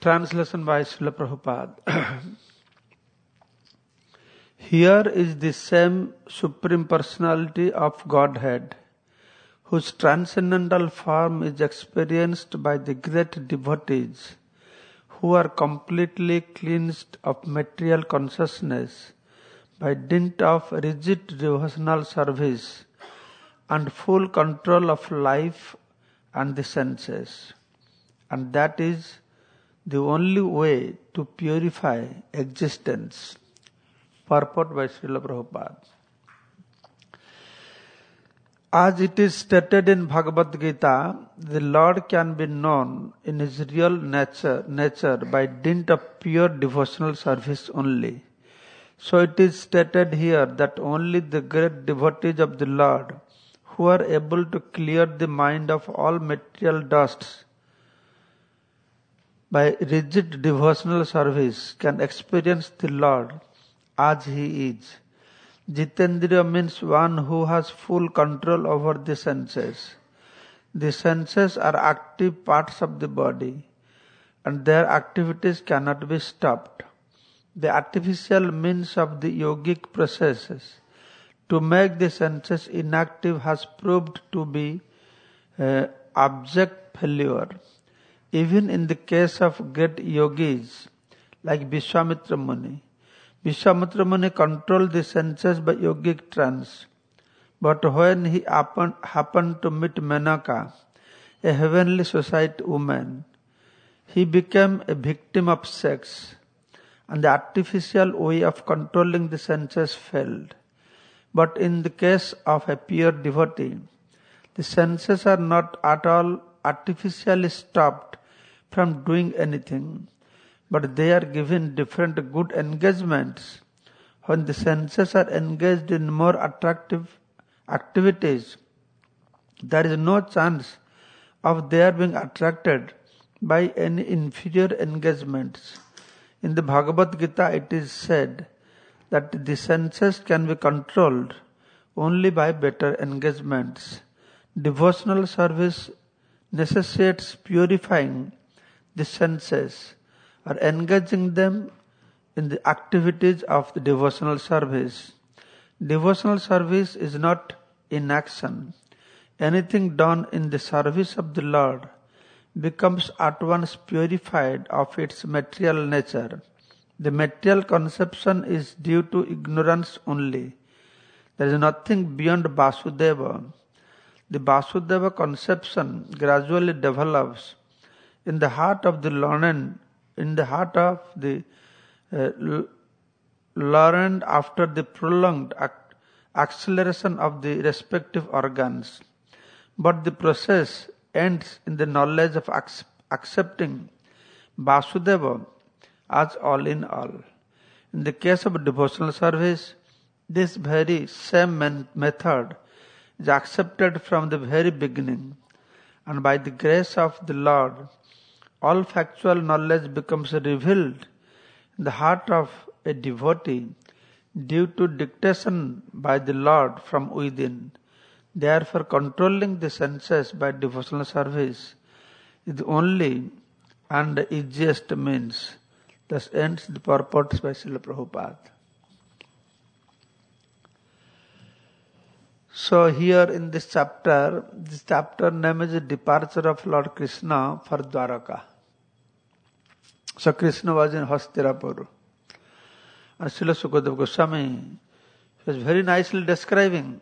Translation by Srila Prabhupada. Here is the same Supreme Personality of Godhead, whose transcendental form is experienced by the great devotees who are completely cleansed of material consciousness by dint of rigid devotional service and full control of life and the senses. And that is the only way to purify existence. Purport by Srila Prabhupada. As it is stated in Bhagavad Gita, the Lord can be known in His real nature by dint of pure devotional service only. So it is stated here that only the great devotees of the Lord, who are able to clear the mind of all material dusts by rigid devotional service, can experience the Lord as He is. Jitendriya means one who has full control over the senses. The senses are active parts of the body, and their activities cannot be stopped. The artificial means of the yogic processes to make the senses inactive has proved to be abject failure. Even in the case of great yogis like Vishwamitra Muni, Vishwamitra Muni controlled the senses by yogic trance. But when he happened to meet Menaka, a heavenly society woman, he became a victim of sex, and the artificial way of controlling the senses failed. But in the case of a pure devotee, the senses are not at all artificially stopped from doing anything, but they are given different good engagements. When the senses are engaged in more attractive activities, there is no chance of their being attracted by any inferior engagements. In the Bhagavad Gita it is said that the senses can be controlled only by better engagements. Devotional service necessitates purifying the senses or engaging them in the activities of the devotional service. Devotional service is not inaction. Anything done in the service of the Lord becomes at once purified of its material nature. The material conception is due to ignorance only. There is nothing beyond Vasudeva. The Vasudeva conception gradually develops in the heart of the learned, learned after the prolonged acceleration of the respective organs. But the process ends in the knowledge of accepting Vasudeva as all in all. In the case of devotional service, this very same method is accepted from the very beginning, and by the grace of the Lord, all factual knowledge becomes revealed in the heart of a devotee due to dictation by the Lord from within. Therefore, controlling the senses by devotional service is the only and the easiest means. Thus ends the purport by Srila Prabhupada. So here in this chapter name is Departure of Lord Krishna for Dwaraka. So Krishna was in Hastinapur. And Srila Sukadeva Goswami was very nicely describing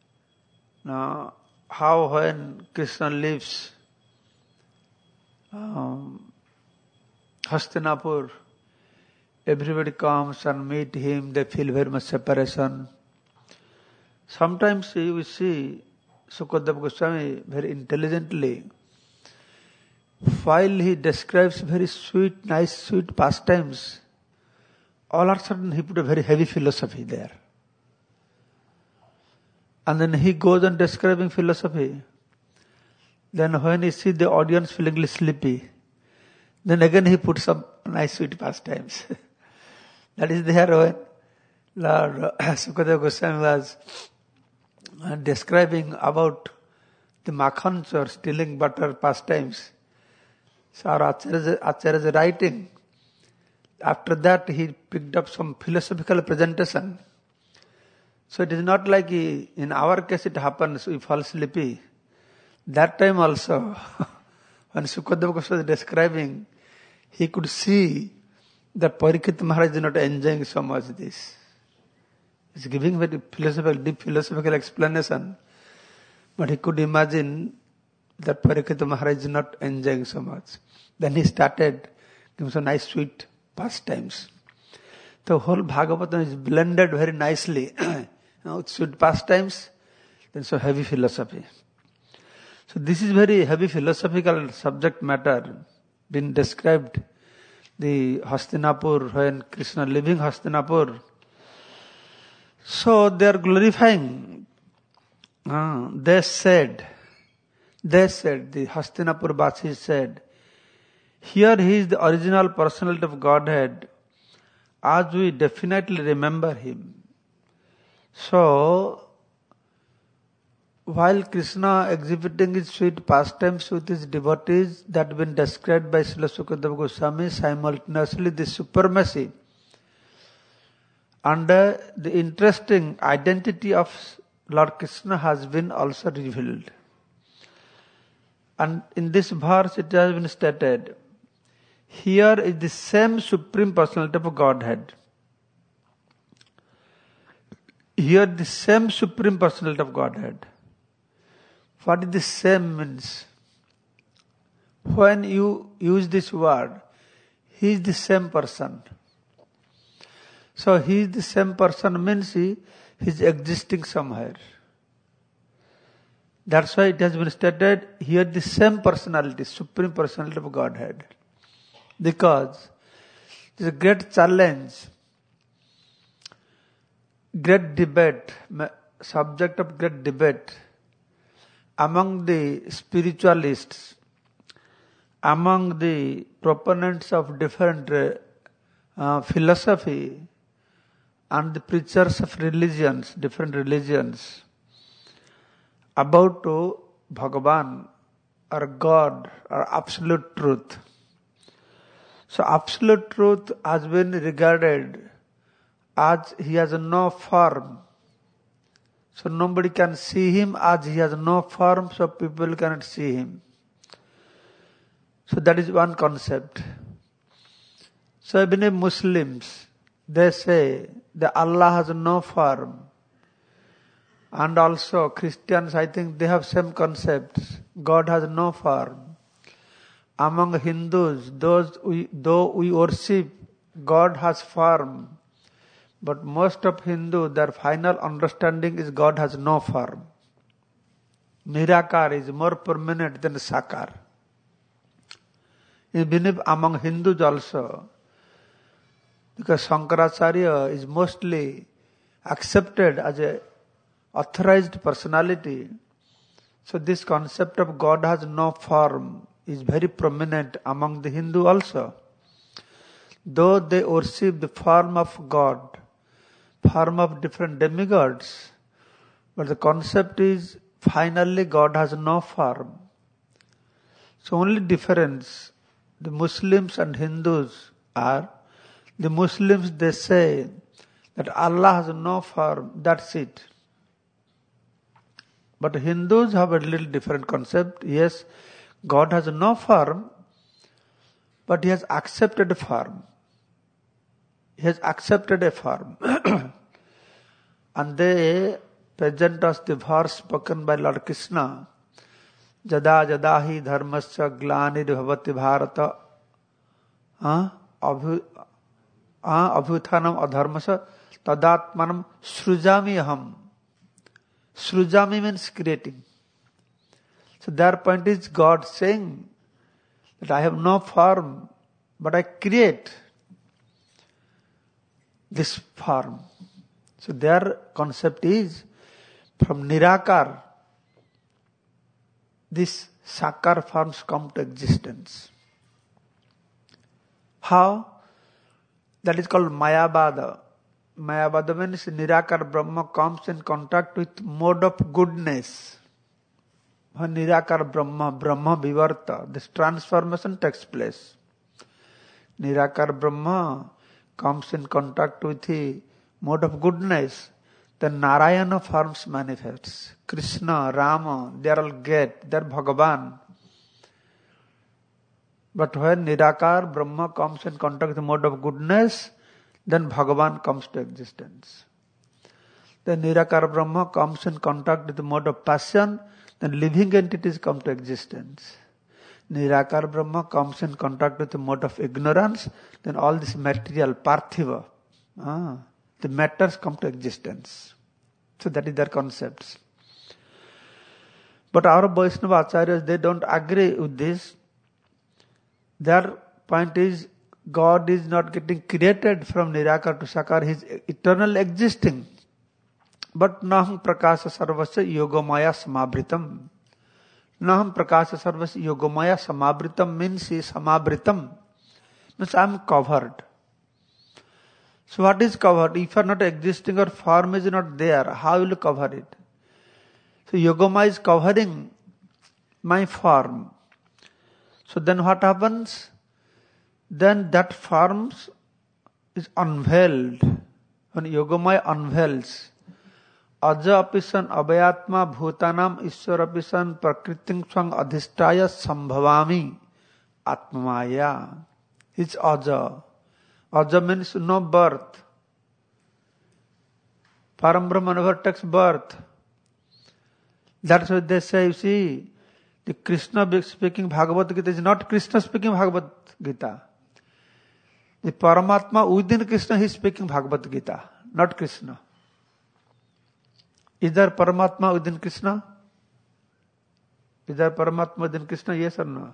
how when Krishna leaves Hastinapur, everybody comes and meet him, they feel very much separation. Sometimes we see Sukadeva Goswami very intelligently, while he describes very sweet, nice, sweet pastimes, all of a sudden he put a very heavy philosophy there. And then he goes on describing philosophy. Then when he sees the audience feeling sleepy, then again he puts some nice sweet pastimes. That is there when Lord Sukadeva Goswami was describing about the makhan or stealing butter pastimes. So our Acharya's writing. After that, he picked up some philosophical presentation. So it is not like in our case it happens, we fall sleepy. That time also, when Sukadeva Goswami was describing, he could see that Parikshit Maharaj is not enjoying so much this. He's giving very deep philosophical explanation. But he could imagine that Parikshit Maharaj is not enjoying so much. Then he started giving some nice sweet pastimes. The whole Bhagavatam is blended very nicely. With sweet pastimes, then so heavy philosophy. So this is very heavy philosophical subject matter been described. The Hastinapur, when Krishna leaving Hastinapur. So they are glorifying. They said, the Hastinapur Vasis said, here he is the original personality of Godhead, as we definitely remember him. So, while Krishna exhibiting his sweet pastimes with his devotees that have been described by Srila Sukadeva Goswami, simultaneously the supremacy and the interesting identity of Lord Krishna has been also revealed. And in this verse it has been stated, here is the same Supreme Personality of Godhead. Here the same Supreme Personality of Godhead. What is the same means? When you use this word, he is the same person. So he is the same person means he is existing somewhere. That's why it has been stated here the same personality, Supreme Personality of Godhead. Because it is a great challenge, great debate, subject of great debate among the spiritualists, among the proponents of different philosophy and the preachers of religions, different religions, about Bhagavan or God or absolute truth. So absolute truth has been regarded as he has no form. So nobody can see him as he has no form, so people cannot see him. So that is one concept. So even if Muslims, they say that Allah has no form. And also Christians, I think they have same concepts. God has no form. Among Hindus, though we worship, God has form. But most of Hindu, their final understanding is God has no form. Nirakar is more permanent than Sakar. Even among Hindus also, because Shankaracharya is mostly accepted as a authorized personality. So this concept of God has no form is very prominent among the Hindu also. Though they worship the form of God, form of different demigods, but the concept is finally God has no form. So only difference the Muslims and Hindus are, the Muslims they say that Allah has no form, that's it. But Hindus have a little different concept. Yes, God has no form, but He has accepted a form. He has accepted a form. And they present us the verse spoken by Lord Krishna. Jada jada hi dharmasya glanir bhavati bharata abhyuthanam adharmasya tadatmanam srujami aham. Srujami means creating. So their point is God saying that I have no form, but I create this form. So their concept is from Nirakar, these Sakar forms come to existence. How? That is called Mayavada. Mayavada means Nirakar Brahma comes in contact with mode of goodness. when Nirakara Brahma Vivarta, this transformation takes place. Nirakara Brahma comes in contact with the mode of goodness, then Narayana forms manifests. Krishna, Rama, they are all great, they are Bhagavan. But when Nirakar Brahma comes in contact with the mode of goodness, then Bhagavan comes to existence. Then Nirakar Brahma comes in contact with the mode of passion, then living entities come to existence. Nirakar Brahma comes in contact with the mode of ignorance, then all this material, parthiva, the matters come to existence. So that is their concepts. But our Vaishnava Acharyas, they don't agree with this. Their point is, God is not getting created from Nirakar to Sakar, He is eternal existing. But Naham Prakasha Sarvasya Yogamaya Samabhritam. Naham Prakasha Sarvasya Yogamaya Samabhritam means He is Samabhritam. Means I am covered. So what is covered? If you are not existing or form is not there, how will you cover it? So Yogamaya is covering my form. So then what happens? Then that form is unveiled. When Yogamaya unveils, Aja apisan abhayatma bhutanam ishwar apisan prakriting swang adhishtaya sambhavami atmamaya. It's Aja. Aja means no birth. Parambrahma never takes birth. That's what they say, you see, the Krishna speaking Bhagavad Gita is not Krishna speaking Bhagavad Gita. The Paramatma within Krishna, he is speaking Bhagavad Gita, not Krishna. Is there Paramatma within Krishna? Is there Paramatma within Krishna? Yes or no?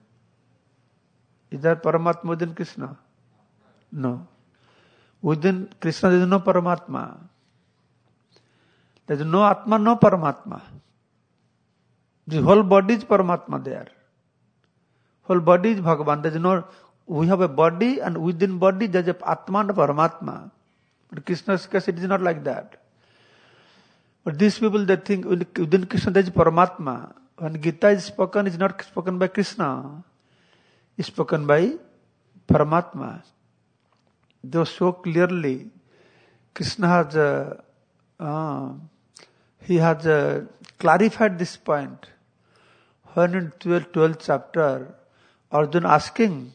Is there Paramatma within Krishna? No. Within Krishna there is no Paramatma. There is no Atma, no Paramatma. The whole body is Paramatma there. Whole body is Bhagavan. There is no, we have a body and within body there is a Atma and a Paramatma. But Krishna's case it is not like that. But these people, they think within Krishna there is Paramatma. When Gita is spoken, it's not spoken by Krishna. It's spoken by Paramatma. Though so clearly, Krishna has, he has clarified this point. When in 12th chapter, Arjuna asking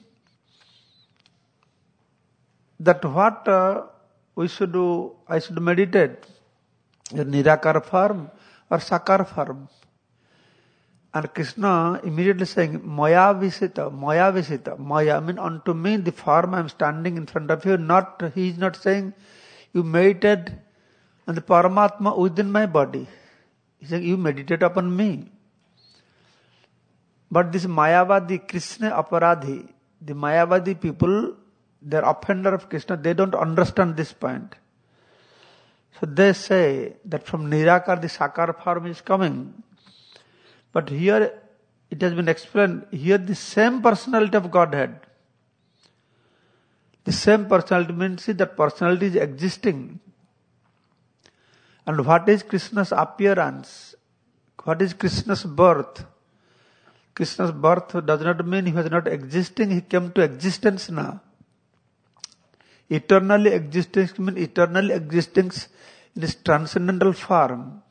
that what we should do, I should meditate. Nirakar form or Sakar form. And Krishna immediately saying, Maya Visita, Maya Visita. Maya means unto me the form I am standing in front of you. Not, he is not saying you meditate on the Paramatma within my body. He is saying you meditate upon me. But this Mayavadi, Krishna Aparadhi, the Mayavadi people, they are offender of Krishna, they don't understand this point. So they say that from Nirakar the Sakar form is coming. But here it has been explained, here the same personality of Godhead. The same personality means that personality is existing. And what is Krishna's appearance? What is Krishna's birth? Krishna's birth does not mean he was not existing, he came to existence now. Eternally existing means eternally existing in his transcendental form.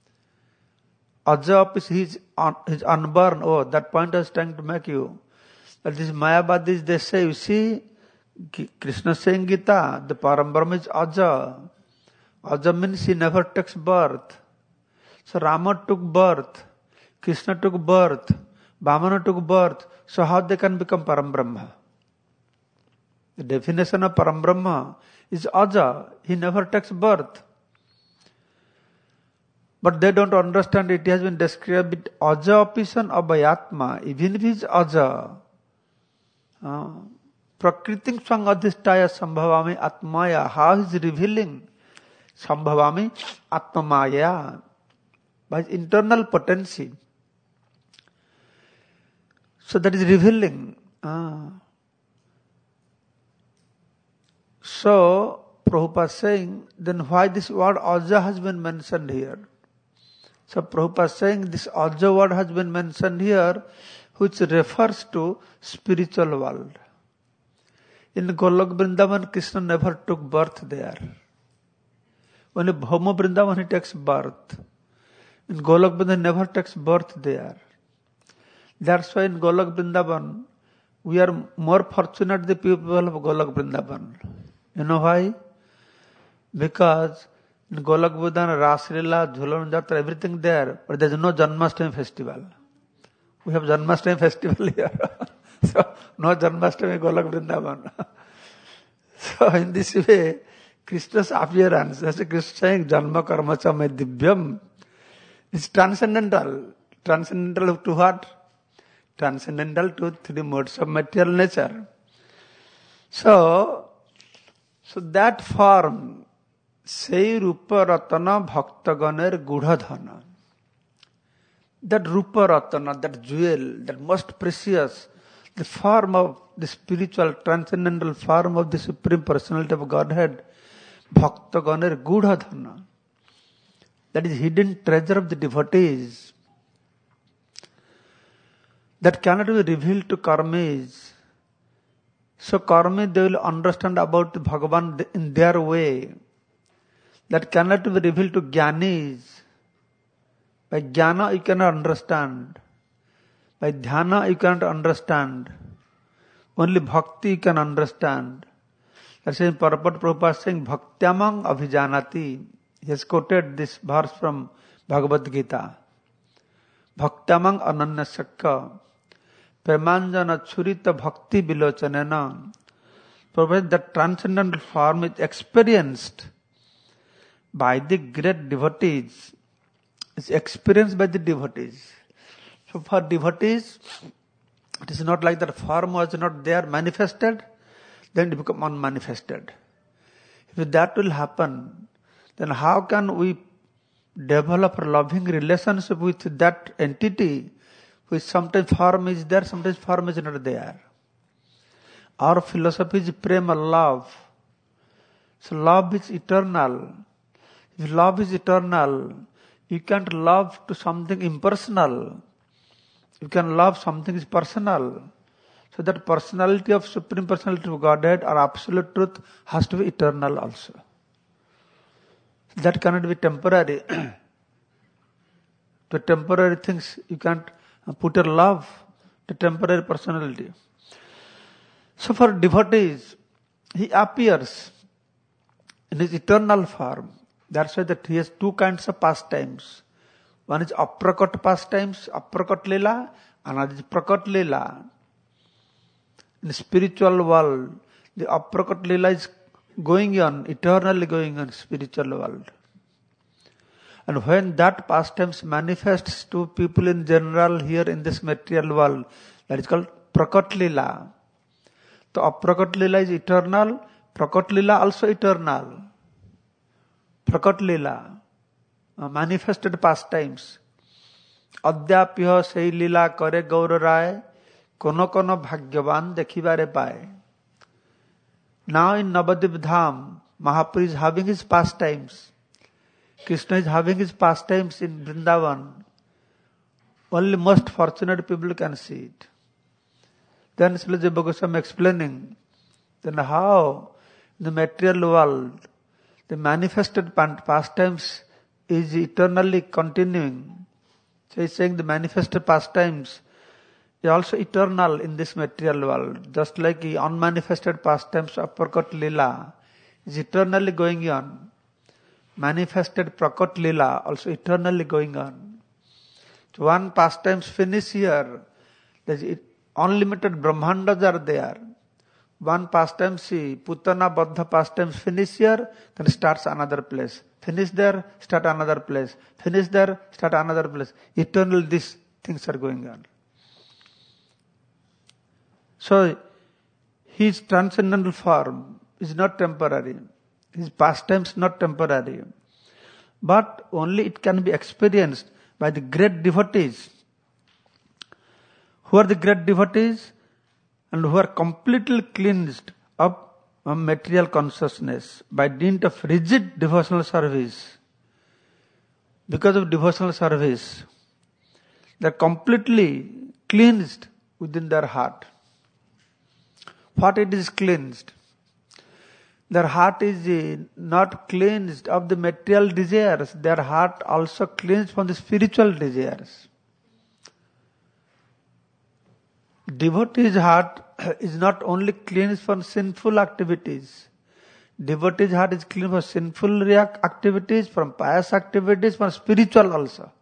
Aja is his unborn. Oh, that point I was trying to make you. That these Mayavadis, they say, you see, Krishna saying Gita, the Parambrahma is Aja. Aja means he never takes birth. So Rama took birth, Krishna took birth, Vamana took birth. So how they can become Parambrahma? The definition of Parambrahma is Aja. He never takes birth. But they don't understand it has been described with Aja Apisan Abhayatma. Even if he is Aja, Prakriting Swang Adhishtaya Sambhavami Atmaya. How he is revealing Sambhavami Atmamaya by his internal potency. So that is revealing. So Prabhupada is saying, then why this word Aja has been mentioned here? So Prabhupada is saying this Aja word has been mentioned here, which refers to spiritual world. In Golok Vrindavan, Krishna never took birth there. Only Bhauma Vrindavan he takes birth. In Golok Vrindavan he never takes birth there. That's why in Golok Vrindavan, we are more fortunate the people of Golok Vrindavan. You know why? Because in Golok Vrindavan, Raslila, Jhulan Jatra, everything there, but there is no Janmashtami festival. We have Janmashtami festival here. So, no Janmashtami Golok Vrindavan. So, in this way, Krishna's appearance, as Krishna saying, Janma Karma Cha Me Divyam, is transcendental. Transcendental to what? Transcendental to three modes of material nature. So that form, Sei Rupa Ratana Bhaktaganer Gudhadhana. That Rupa Ratana, that jewel, that most precious, the form of the spiritual, transcendental form of the Supreme Personality of Godhead, Bhaktaganer Gudhadhana. That is hidden treasure of the devotees. That cannot be revealed to karmis. So karmis, they will understand about Bhagavan in their way. That cannot be revealed to jnanis. By jnana you cannot understand. By dhyana you cannot understand. Only bhakti you can understand. That's why Purport Prabhupada is saying, Bhaktyamang abhijanati. He has quoted this verse from Bhagavad Gita. Bhaktyamang ananyasakka. Premanjana churita bhakti vilochanena. Provided that transcendental form is experienced by the great devotees. It's experienced by the devotees. So for devotees, it is not like that form was not there manifested, then it become unmanifested. If that will happen, then how can we develop a loving relationship with that entity which sometimes form is there, sometimes form is not there? Our philosophy is prema, love. So love is eternal. If love is eternal, you can't love to something impersonal. You can love something is personal. So that personality of Supreme Personality of Godhead or Absolute Truth has to be eternal also. That cannot be temporary. To temporary things, you can't put your love to temporary personality. So for devotees, he appears in his eternal form. That's why that he has two kinds of pastimes. One is aprakat pastimes, aprakat lila, another is prakat lila. In the spiritual world, the aprakat lila is going on, eternally going on spiritual world. And when that pastimes manifests to people in general here in this material world, that is called prakat lila. So aprakat lila is eternal, prakat lila also eternal. Prakat lila, manifested pastimes. Adhyapya sei lila kare gaur rai, kono kono bhagyavan dekhibare paye. Now in Navadvip Dham, Mahaprabhu is having his pastimes. Krishna is having his pastimes in Vrindavan. Only most fortunate people can see it. Then Srila Jiva Goswami explaining, then how in the material world, the manifested pastimes is eternally continuing. So he's saying the manifested pastimes is also eternal in this material world. Just like the unmanifested pastimes of Prakat Lila is eternally going on. Manifested Prakat Lila also eternally going on. So one pastimes finish here, there's unlimited Brahmandas are there. One pastime, see, Putana Baddha pastimes finish here, then starts another place. Finish there, start another place. Finish there, start another place. Eternal, these things are going on. So, his transcendental form is not temporary. His pastimes not temporary. But only it can be experienced by the great devotees. Who are the great devotees? And who are completely cleansed up from material consciousness by dint of rigid devotional service. because of devotional service, they're completely cleansed within their heart. What it is cleansed? Their heart is not cleansed of the material desires. Their heart also cleansed from the spiritual desires. Devotee's heart is not only cleansed from sinful activities. Devotee's heart is cleansed from sinful activities, from pious activities, from spiritual also.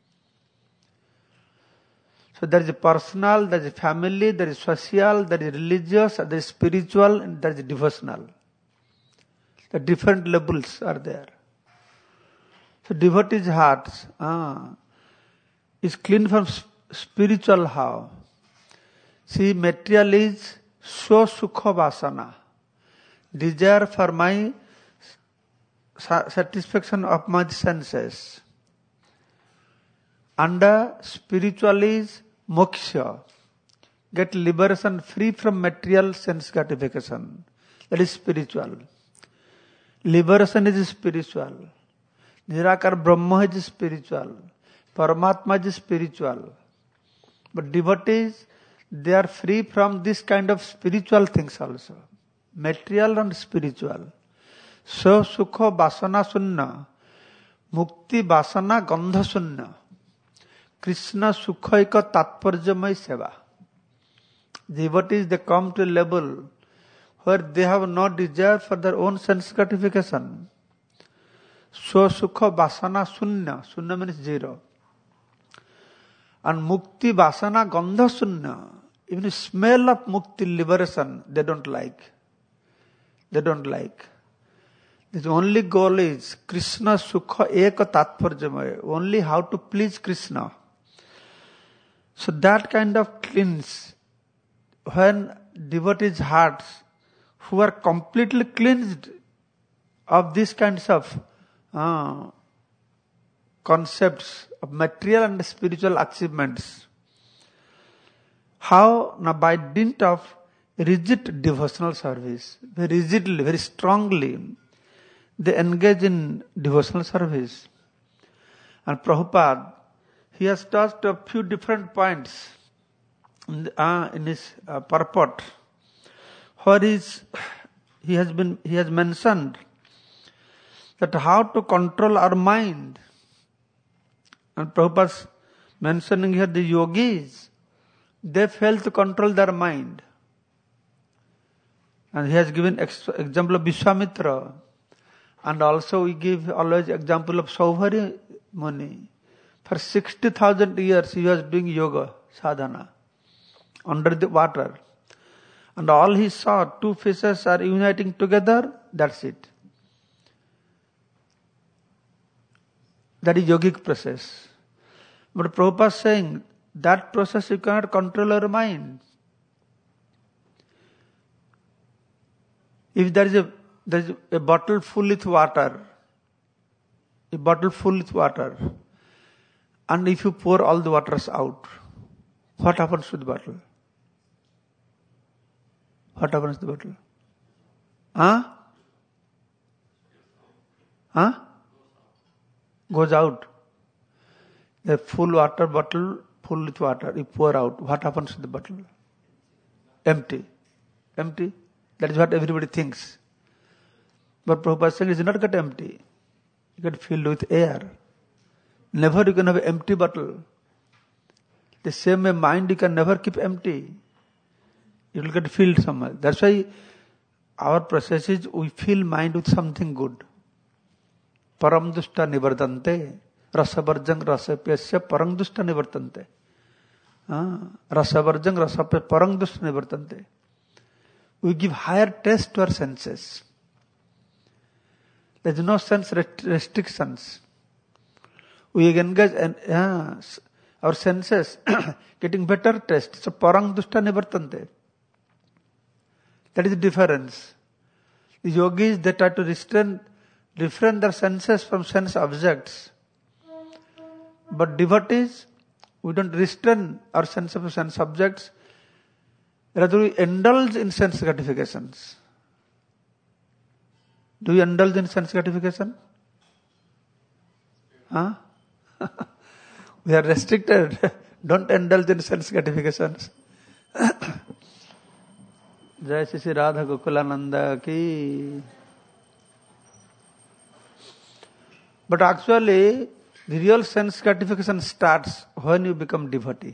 So there is a personal, there is a family, there is social, there is religious, there is spiritual, and there is devotional. The different levels are there. So devotee's heart is clean from spiritual how? See, material is so sukha vasana, desire for my satisfaction of my senses. And spiritual is moksha, get liberation free from material sense gratification. That is spiritual. Liberation is spiritual. Nirakar Brahma is spiritual. Paramatma is spiritual. But devotees, they are free from this kind of spiritual things also. Material and spiritual. So sukha vasana sunna. Mukti vasana gandha sunna. Krishna sukhaika tatparjamai seva. Devotees, they come to a level where they have no desire for their own sense gratification. So sukha vasana sunna. Sunna means zero. And mukti vasana gandha sunna. Even the smell of mukti, liberation, they don't like. They don't like. The only goal is Krishna sukha eka tatparjamaya. Only how to please Krishna. So that kind of cleanse, when devotees' hearts who are completely cleansed of these kinds of concepts of material and spiritual achievements, how? Now by dint of rigid devotional service, very rigidly, very strongly, they engage in devotional service. And Prabhupada, he has touched a few different points in his purport, where he has mentioned that how to control our mind. And Prabhupada's mentioning here the yogis, they fail to control their mind. And he has given example of Vishwamitra. And also we give always example of Saubhari Muni. For 60,000 years he was doing yoga, sadhana, under the water. And all he saw, two fishes are uniting together, that's it. That is yogic process. But Prabhupada is saying, that process you cannot control your mind. If there is a bottle full with water, and if you pour all the waters out, what happens to the bottle? What happens to the bottle? Goes out. The full water bottle, full with water, you pour out, what happens to the bottle? Empty. Empty. That is what everybody thinks. But Prabhupada said it does not get empty. You get filled with air. Never you can have an empty bottle. The same way mind you can never keep empty. It will get filled somewhere. That's why our process is we fill mind with something good. Param dushta nivardante. Rasavarjang rasapyasya parang dushta nivartante. Rasavarjang rasapyasya parang dushta nivartante. We give higher taste to our senses. There is no sense restrictions. We engage in our senses getting better taste. So parang dushta nivartante. That is the difference. The yogis, they try to refrain their senses from sense objects. But devotees, we don't restrain our sense of sense objects. Rather, we indulge in sense gratifications. Do you indulge in sense gratification? We are restricted. Don't indulge in sense gratifications. Jai Shri Radha Gokulananda ki. But actually, the real sense gratification starts when you become devotee.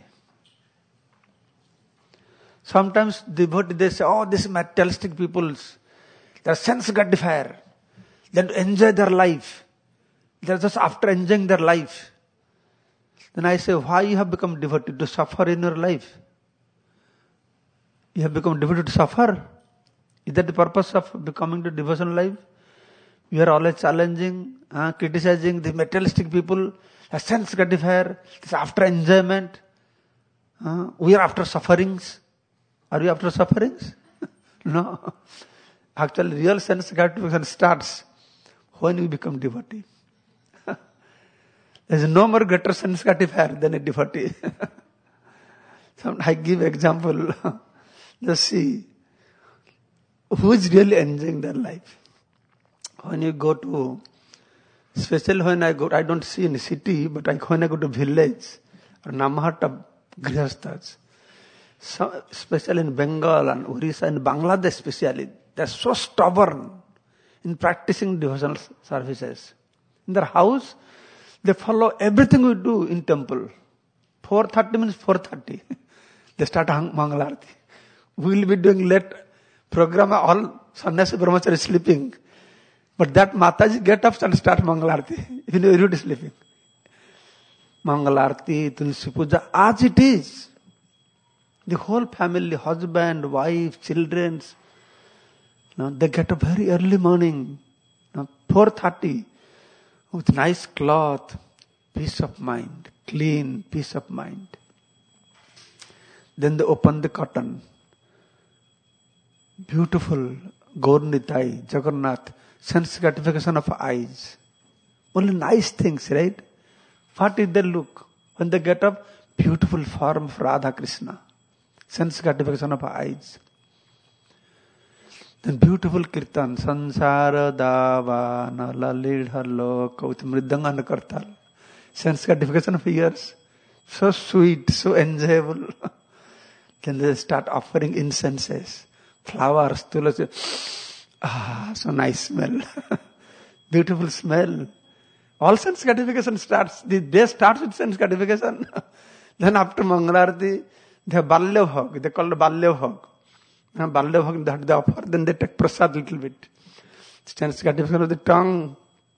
Sometimes devotee, they say, oh, these materialistic peoples, they are sense gratifier. They enjoy their life. They are just after enjoying their life. Then I say, why you have become devotee? To suffer in your life. You have become devotee to suffer. Is that the purpose of becoming the devotional life? We are always challenging, criticizing the materialistic people, a sense gratifier, it's after enjoyment. We are after sufferings. Are we after sufferings? No. Actually, real sense gratification starts when we become devotee. There is no more greater sense gratifier than a devotee. I give example. Just see who is really enjoying their life. When you go to, especially when I go, I don't see in the city, but when I go to village or Namahata Grihasthas, especially in Bengal and Orissa and Bangladesh especially, they are so stubborn in practicing devotional services. In their house, they follow everything we do in temple. 4:30 means 4:30. They start Mangalarti. We will be doing late program, all sannyasi brahmachari sleeping. But that Mataji get up and start Mangalarti. Even everybody is sleeping. Mangalarti, Tulsi Puja, as it is. The whole family, husband, wife, children, they get up very early morning, 4:30, with nice cloth, peace of mind, clean, peace of mind. Then they open the curtain. Beautiful, Gaurnitai, Jagannath, sense gratification of eyes. Only nice things, right? What did they look? When they get up, beautiful form of Radha Krishna. Sense gratification of eyes. Then beautiful kirtan, Sansara Davana Lalidha Loka with Mridanga and Kartal. Sense gratification of ears. So sweet, so enjoyable. Then they start offering incenses, flowers, tulasi. So nice smell. Beautiful smell. All sense gratification starts. The day starts with sense gratification. Then after Mangalarti, they have Balya Bhog. They call it Balya Bhog. Balya Bhog, that they offer. Then they take prasad little bit. Sense gratification of the tongue.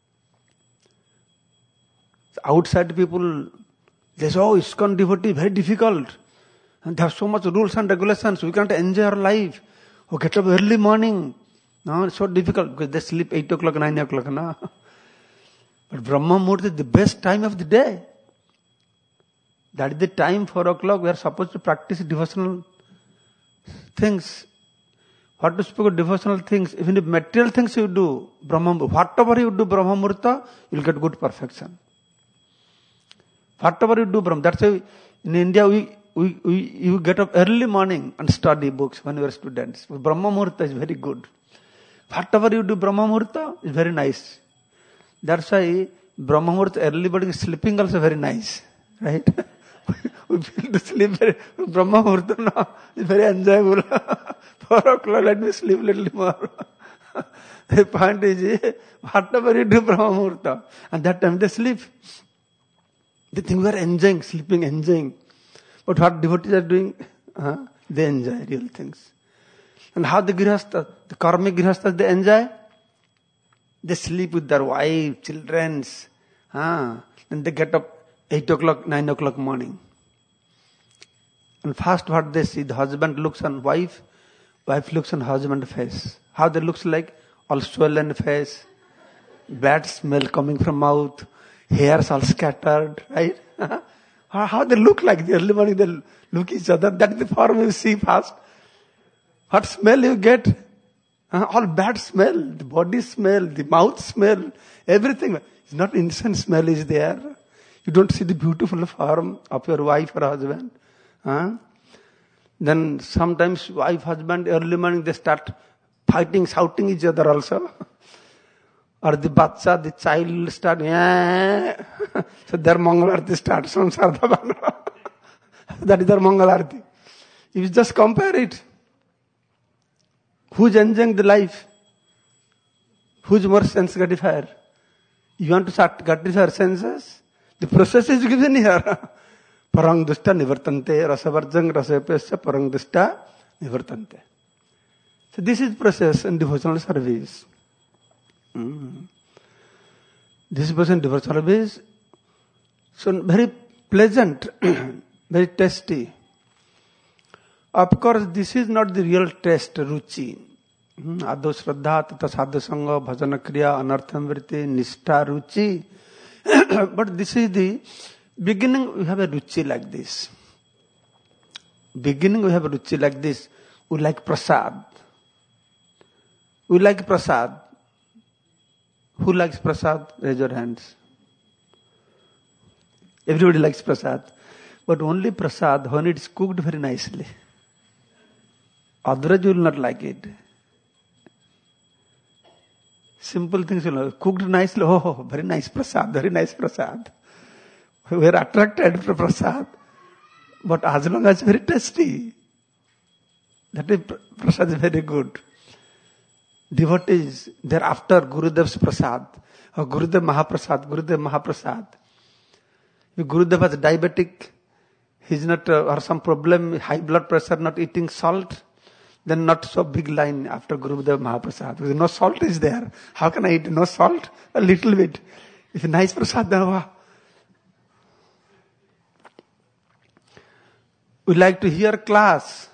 Outside people, they say, oh, ISKCON devotee, very difficult. And they have so much rules and regulations. We can't enjoy our life. Oh, get up early morning. No, it's so difficult because they sleep 8 o'clock, 9 o'clock. No? But Brahma Muhurta is the best time of the day. That is the time, 4 o'clock, we are supposed to practice devotional things. What to speak of devotional things? Even if material things you do, whatever you do Brahma Muhurta, you will get good perfection. Whatever you do Brahma, that's why in India you get up early morning and study books when you are students. Brahma Muhurta is very good. Whatever you do Brahma Muhurta is very nice. That's why Brahma Muhurta early morning sleeping also very nice. Right? We feel to sleep Brahma Muhurta now is very enjoyable. 4 o'clock, let me sleep little more. The point is, whatever you do Brahma Muhurta, and that time they sleep. They think we are enjoying, sleeping, enjoying. But what devotees are doing, they enjoy real things. And how the Grihasthas, the karmic Grihasthas, they enjoy? They sleep with their wife, children. And they get up 8 o'clock, 9 o'clock morning. And first what they see, the husband looks on wife looks on husband's face. How they looks like? All swollen face, bad smell coming from mouth, hairs all scattered, right? How they look like? The early morning they look each other. That is the form you see first. What smell you get? All bad smell. The body smell, the mouth smell, everything. It's not innocent smell is there. You don't see the beautiful form of your wife or husband. Then sometimes wife, husband, early morning they start fighting, shouting each other also. Or the bacha, the child will start, yeah. So their Mangal Arati starts from Sardhavana. That is their Mangal Arati. If you just compare it, who's enjoying the life? Who's more sense gratifier? You want to start gratify senses? The process is given here. Parang dusta nivartante, rasavarjang rasapesya parang dusta nivartante. So this is process in devotional service. This person devotional service, so very pleasant, very tasty. Of course, this is not the real taste, ruchi. Adho shraddha, tata sadhu sangha, bhajana kriya, anartham vritti, nishtha ruchi. But this is the beginning, we have a ruchi like this. Beginning, we have a ruchi like this. We like prasad. We like prasad. Who likes prasad? Raise your hands. Everybody likes prasad. But only prasad when it's cooked very nicely. Otherwise you will not like it. Simple things, cooked nicely. Oh, very nice prasad, very nice prasad. We are attracted to prasad. But as long as very tasty, that is, prasad is very good. Devotees, thereafter Gurudev's prasad, or Gurudev Mahaprasad. If Gurudev was diabetic, he's not, or some problem, high blood pressure, not eating salt, then not so big line after Gurudev Mahaprasad. Because no salt is there. How can I eat no salt? A little bit. If a nice prasad, then wow. We like to hear class.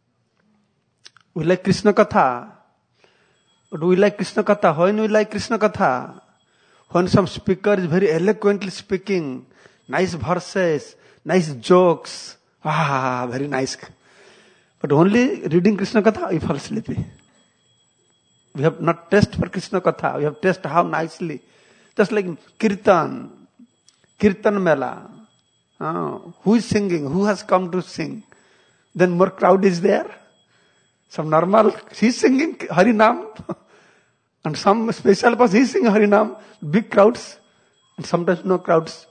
We like Krishna Katha. But we like Krishna Katha. When we like Krishna Katha? When some speaker is very eloquently speaking, nice verses, nice jokes. Very nice. But only reading Krishna Katha, we fall sleepy. We have not taste for Krishna Katha. We have taste how nicely. Just like Kirtan Mela. Who is singing? Who has come to sing? Then more crowd is there. Some normal, he's singing Harinam. And some special person, he's singing Harinam. Big crowds. And sometimes no crowds.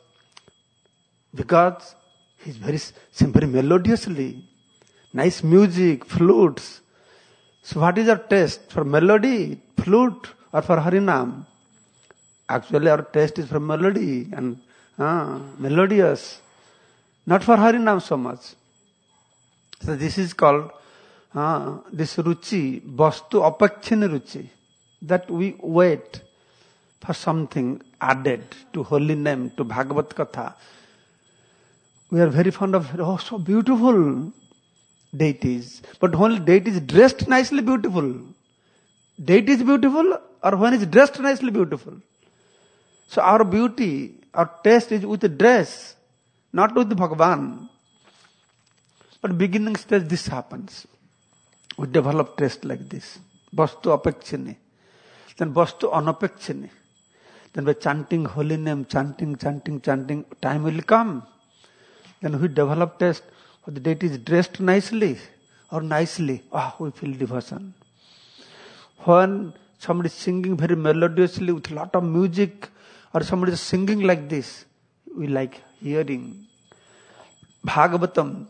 Because he's very melodiously. Nice music, flutes. So what is our taste? For melody, flute, or for Harinam? Actually our taste is for melody and melodious. Not for Harinam so much. So this is called this ruchi, vastu apakshini ruchi. That we wait for something added to holy name, to Bhagavad Katha. We are very fond of, so beautiful deities. But only deities dressed nicely beautiful. Deity is beautiful or when it's dressed nicely beautiful. So our beauty, our taste is with the dress, not with the Bhagavan. But beginning stage this happens. We develop taste like this. Vastu apekshini. Then vastu anapekshini. Then by chanting holy name, chanting, time will come. Then we develop taste. The deity is dressed nicely or nicely. We feel devotion. When somebody is singing very melodiously with a lot of music, or somebody is singing like this, we like hearing. Bhagavatam,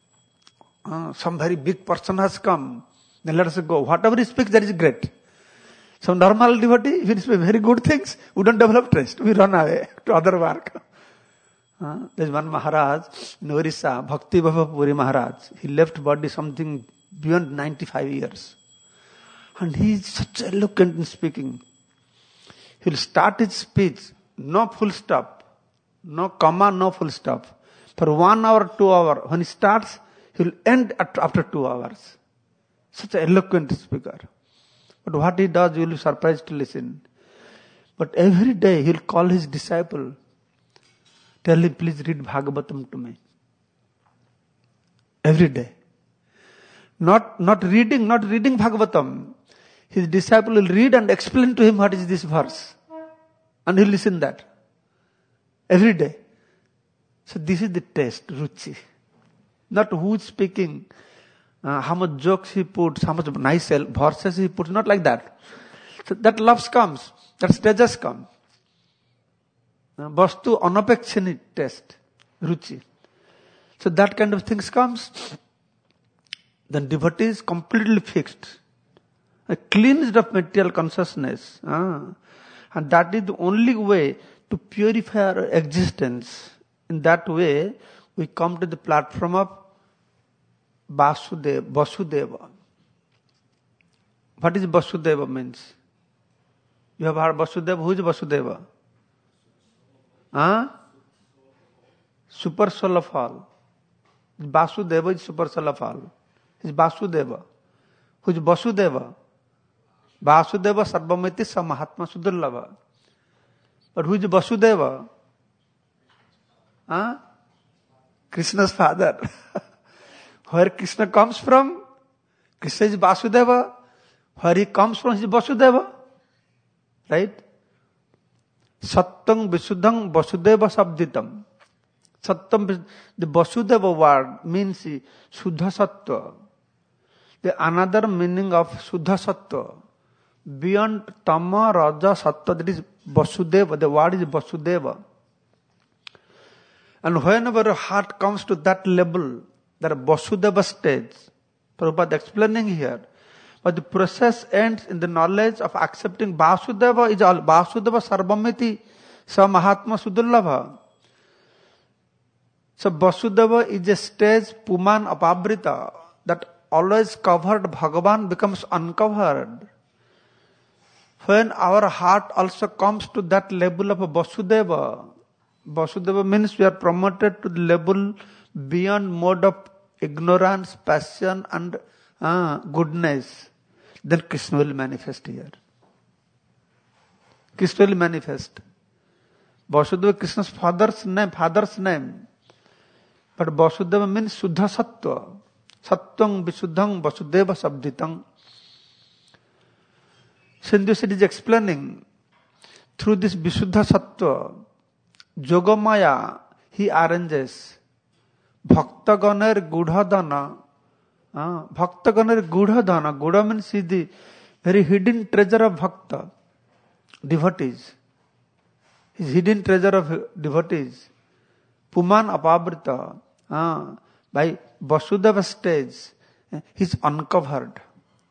some very big person has come, then let us go. Whatever he speaks, that is great. Some normal devotee, if he speaks very good things, we don't develop taste. We run away to other work. There's one Maharaj in Orissa, Bhakti Bhava Puri Maharaj. He left body something beyond 95 years. And he is such eloquent in speaking. He will start his speech, no full stop, no comma, no full stop. For 1 hour, 2 hours. When he starts, he will end after 2 hours. Such an eloquent speaker. But what he does, you will be surprised to listen. But every day he will call his disciple. Tell him, please read Bhagavatam to me. Every day. Not reading Bhagavatam. His disciple will read and explain to him what is this verse. And he'll listen that. Every day. So this is the taste, ruchi. Not who is speaking, how much jokes he puts, how much nice verses he puts, not like that. So that love comes. That stage has come. Vastu anapekshani taste, ruchi. So that kind of things comes. Then devotee is completely fixed, cleansed of material consciousness. And that is the only way to purify our existence. In that way, we come to the platform of Vasudeva. What is Vasudeva means? You have heard Vasudeva. Who is Vasudeva? Super soul of all. Vasudeva is super soul of all. Is Vasudeva. Who is Vasudeva? Vasudeva Sarvamiti Samahatma Sudurlava. But who is Vasudeva? Krishna's father. Where Krishna comes from? Krishna is Vasudeva. Where he comes from is Vasudeva. Right? Sattang Visuddhang Vasudeva Sabditam. Sattam, the Vasudeva word means Suddha Sattva. The another meaning of Suddha Sattva, beyond Tama, Raja, Sattva, that is Vasudeva. The word is Vasudeva. And whenever your heart comes to that level, that Vasudeva stage, Prabhupada explaining here, but the process ends in the knowledge of accepting Vasudeva is all. Vasudeva Sarvamiti Sa Mahatma Sudurlabha. So Vasudeva is a stage, Puman Apabrita, that always covered Bhagavan becomes uncovered. When our heart also comes to that level of Vasudeva, Vasudeva means we are promoted to the level beyond mode of ignorance, passion and goodness. Then Krishna will manifest here. Krishna will manifest. Vasudeva Krishna's father's name. But Vasudeva means Suddha Sattva. Sattvang Visuddhang Vasudeva Sabditang. Sindhusid is explaining through this Visuddha Sattva, Yogamaya, he arranges Bhaktaganer Gudhadana. Bhaktaganer Gudhadana. Gudha means is the very hidden treasure of Bhakta, devotees. His hidden treasure of devotees. Puman Apabrita. By Vasudeva stage, he is uncovered.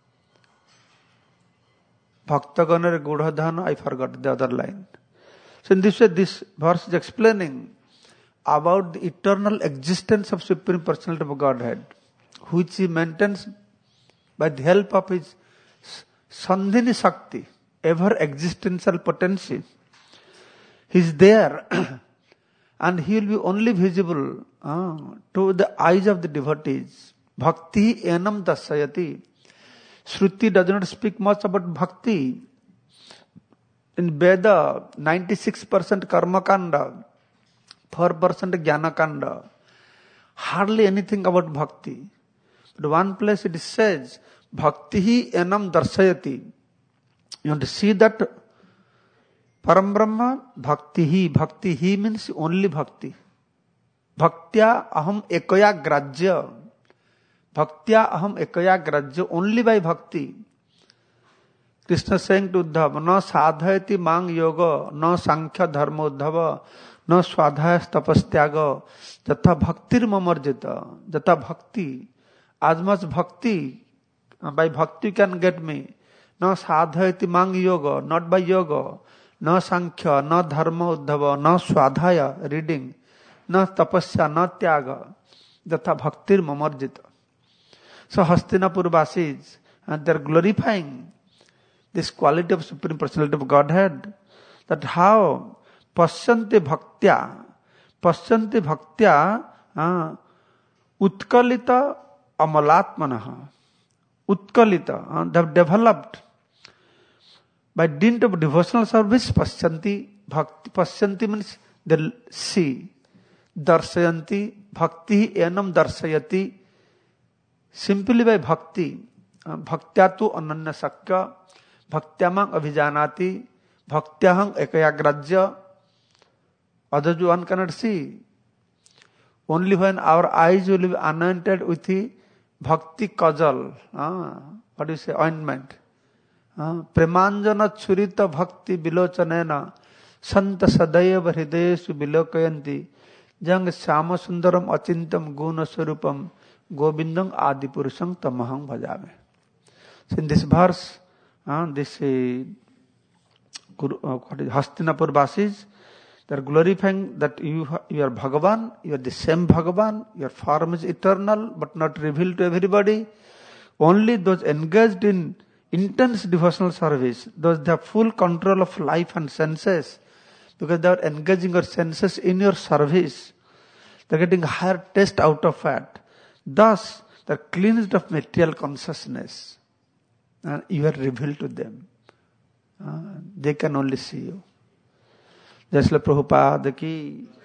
Bhaktaganer Gudhadana, I forgot the other line. So in this way, this verse is explaining about the eternal existence of Supreme Personality of Godhead, which he maintains by the help of his Sandhini Shakti, ever existential potency. He is there and he will be only visible to the eyes of the devotees. Bhakti enam dasayati. Shruti does not speak much about bhakti. In Veda, 96% karma kanda, 4% jnana kanda. Hardly anything about bhakti. But one place it says, bhakti enam darsayati. You want to see that Param Brahma, bhakti means only bhakti. Bhaktya aham ekaya grajya. Bhaktya aham ekaya grajya, only by bhakti. Krishna saying to Uddhava, na sadhayati mang yoga, na sankhya dharma uddhava, na swadhaya tapastyaga, jatha bhaktir mamarjita, jatha bhakti. As much bhakti, by bhakti you can get me. Na sadhayati mang yoga, not by yoga. Na sankhya, na dharma uddhava, na swadhaya, reading. Na tapasya, na tyaga, jatha bhaktir mamarjita. So Hastinapur Vasis, and they are glorifying this quality of Supreme Personality of Godhead, that how pasyanti bhaktya utkalita amalatmanaha. Utkalita, they have developed by dint of devotional service. Pasyanti bhakti, pasyanti means they see. Darsayanti bhakti enam darsayati. Simply by bhakti. Bhaktya tu ananya sakya. Bhaktyamang abhijanati. Bhaktyahang ekayagrajya. Others one cannot see. Only when our eyes will be anointed with the bhakti kajal. What do you say? Ointment. प्रेमांजन छुरित भक्ति विलोचन संत सदैव हृदयेषु विलोकयन्ति जंग श्याम सुंदरम अचिंतम गुण स्वरूपम गोविंदं आदि पुरुषं तमहं भजामि. So in this verse, this Hastinapur Vasis, they are glorifying that you are Bhagavan, you are the same Bhagavan, your form is eternal but not revealed to everybody. Only those engaged in intense devotional service, those they have full control of life and senses, because they are engaging your senses in your service. They are getting higher taste out of it. Thus, they are cleansed of material consciousness. And you are revealed to them. They can only see you. Jai Srila Prabhupada ki